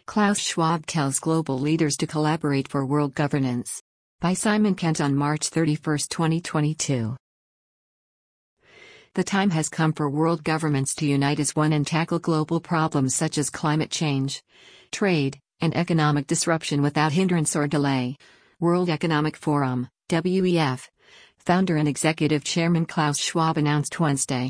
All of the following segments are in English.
Klaus Schwab tells global leaders to collaborate for world governance. By Simon Kent on March 31, 2022. The time has come for world governments to unite as one and tackle global problems such as climate change, trade, and economic disruption without hindrance or delay. World Economic Forum, WEF, founder and executive chairman Klaus Schwab announced Wednesday.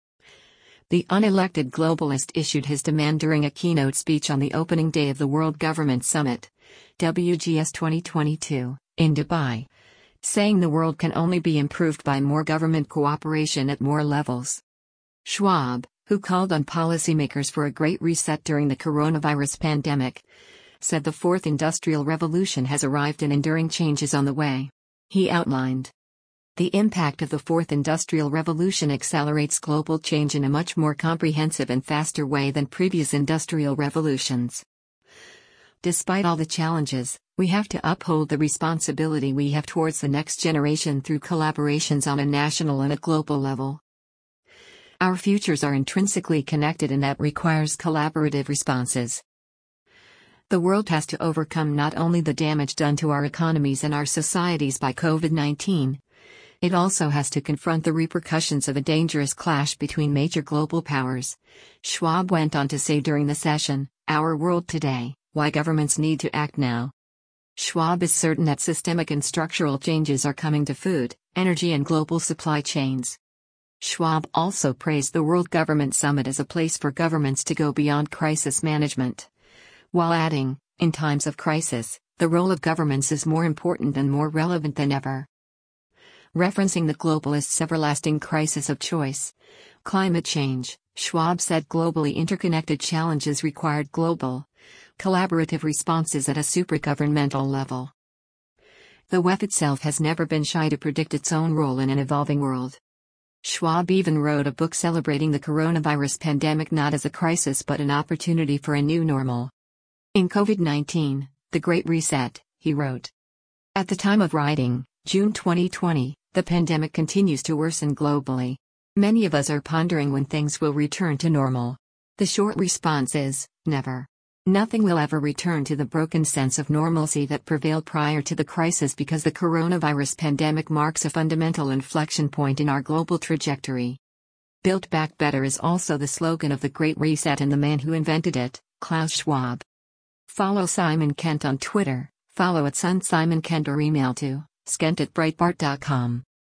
The unelected globalist issued his demand during a keynote speech on the opening day of the World Government Summit, WGS 2022, in Dubai, saying the world can only be improved by more government cooperation at more levels. Schwab, who called on policymakers for a great reset during the coronavirus pandemic, said the fourth industrial revolution has arrived and enduring change is on the way. He outlined, "The impact of the fourth industrial revolution accelerates global change in a much more comprehensive and faster way than previous industrial revolutions. Despite all the challenges, we have to uphold the responsibility we have towards the next generation through collaborations on a national and a global level. Our futures are intrinsically connected and that requires collaborative responses. The world has to overcome not only the damage done to our economies and our societies by COVID-19, it also has to confront the repercussions of a dangerous clash between major global powers," Schwab went on to say during the session, "Our World Today, Why Governments Need to Act Now." Schwab is certain that systemic and structural changes are coming to food, energy and global supply chains. Schwab also praised the World Government Summit as a place for governments to go beyond crisis management, while adding, "In times of crisis, the role of governments is more important and more relevant than ever." Referencing the globalists' everlasting crisis of choice, climate change, Schwab said globally interconnected challenges required global, collaborative responses at a supragovernmental level. The WEF itself has never been shy to predict its own role in an evolving world. Schwab even wrote a book celebrating the coronavirus pandemic not as a crisis but an opportunity for a new normal. In COVID-19, The Great Reset, he wrote. At the time of writing, June 2020, the pandemic continues to worsen globally. Many of us are pondering when things will return to normal. The short response is, never. Nothing will ever return to the broken sense of normalcy that prevailed prior to the crisis because the coronavirus pandemic marks a fundamental inflection point in our global trajectory. Build Back Better is also the slogan of the Great Reset and the man who invented it, Klaus Schwab. Follow Simon Kent on Twitter, follow @SunSimonKent or email to skent@breitbart.com.